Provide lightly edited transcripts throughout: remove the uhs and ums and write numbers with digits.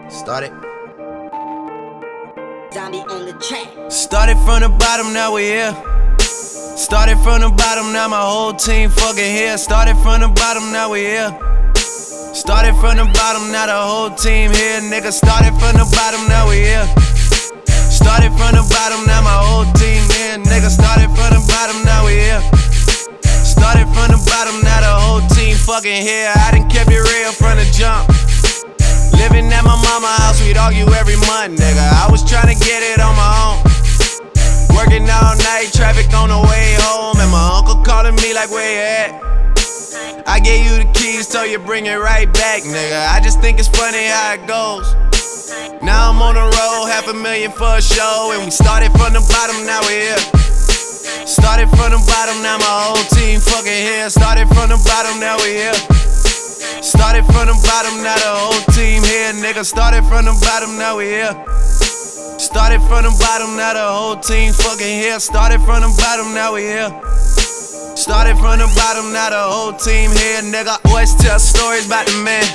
Started. Zombie on the track. Started from the bottom, now we here. Started from the bottom, now my whole team fucking here. Started from the bottom, now we here. Started from the bottom, now the whole team here, nigga. Started from the bottom, now we here. Started from the bottom, now my whole team here, nigga. Started from the bottom, now we here. Started from the bottom, now the whole team fucking here. I done kept it real from the jump. Living at my mama's house, we'd argue every month, nigga. I was tryna get it on my own. Working all night, traffic on the way home, and my uncle calling me like, where you at? I gave you the keys, so you bring it right back, nigga. I just think it's funny how it goes. Now I'm on the road, $500,000 for a show, and we started from the bottom, now we here. Started from the bottom, now my whole team fucking here. Started from the bottom, now we here. Started from the bottom, now the whole team here, nigga. Started from the bottom, now we here. Started from the bottom, now the whole team fucking here. Started from the bottom, now we here. Started from the bottom, now the whole team here, nigga. Always tell stories about the man.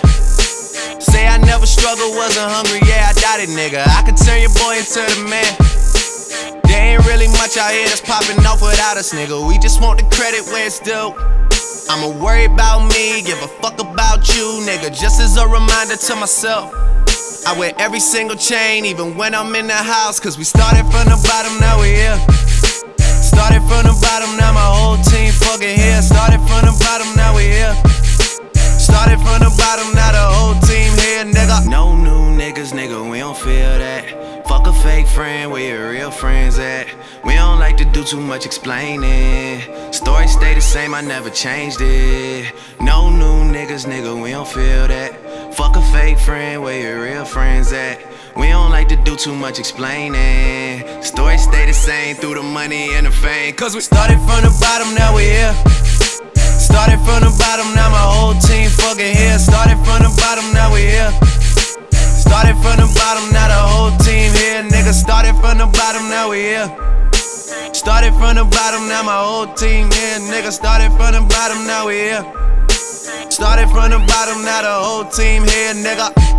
Say I never struggled, wasn't hungry, yeah, I doubt it, nigga. I could turn your boy into the man. There ain't really much out here that's popping off without us, nigga. We just want the credit where it's due. I'ma worry about me, give a fuck about you, nigga. Just as a reminder to myself, I wear every single chain, even when I'm in the house. Cause we started from the bottom, now we here. Started from the bottom, now my whole team fucking here. Started from the bottom, now we here. Started from the bottom, now the whole team here, nigga. No new niggas, nigga, we don't feel that. Fuck a fake friend, where your real friends at? We don't like to do too much explaining. Story stay the same, I never changed it. No new niggas, nigga, we don't feel that. Fuck a fake friend, where your real friends at? We don't like to do too much explaining. Story stay the same through the money and the fame. Cause we started from the bottom, now we here. Started from the bottom, now my whole team fucking here. Started from the bottom, now we here. Started from the bottom, now the whole team here, nigga. Started from the bottom, now we here. Started from the bottom, now my whole team here, nigga. Started from the bottom, now we here. Started from the bottom, now the whole team here, nigga.